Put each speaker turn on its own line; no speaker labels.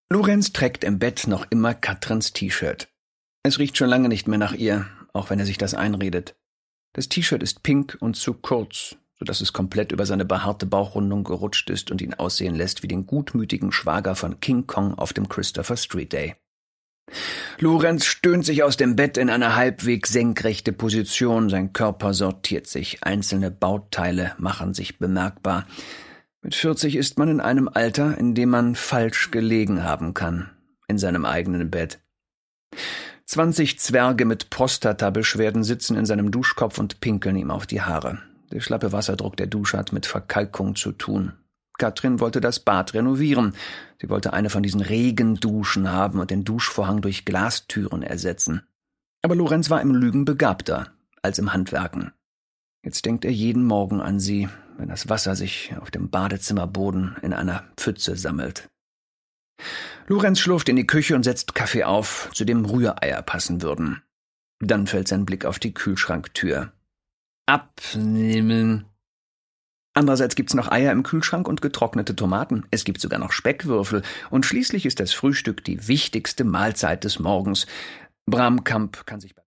Lorenz trägt im Bett noch immer Katrins T-Shirt. Es riecht schon lange nicht mehr nach ihr, auch wenn er sich das einredet. Das T-Shirt ist pink und zu kurz, sodass es komplett über seine behaarte Bauchrundung gerutscht ist und ihn aussehen lässt wie den gutmütigen Schwager von King Kong auf dem Christopher Street Day. Lorenz stöhnt sich aus dem Bett in eine halbwegs senkrechte Position, sein Körper sortiert sich, einzelne Bauteile machen sich bemerkbar. Mit 40 ist man in einem Alter, in dem man falsch gelegen haben kann, in seinem eigenen Bett. 20 Zwerge mit Prostata-Beschwerden sitzen in seinem Duschkopf und pinkeln ihm auf die Haare. Der schlappe Wasserdruck der Dusche hat mit Verkalkung zu tun. Katrin wollte das Bad renovieren. Sie wollte eine von diesen Regenduschen haben und den Duschvorhang durch Glastüren ersetzen. Aber Lorenz war im Lügen begabter als im Handwerken. Jetzt denkt er jeden Morgen an sie, wenn das Wasser sich auf dem Badezimmerboden in einer Pfütze sammelt. Lorenz schlurft in die Küche und setzt Kaffee auf, zu dem Rühreier passen würden. Dann fällt sein Blick auf die Kühlschranktür. Abnehmen. Andererseits gibt's noch Eier im Kühlschrank und getrocknete Tomaten. Es gibt sogar noch Speckwürfel. Und schließlich ist das Frühstück die wichtigste Mahlzeit des Morgens. Bram Kamp kann sich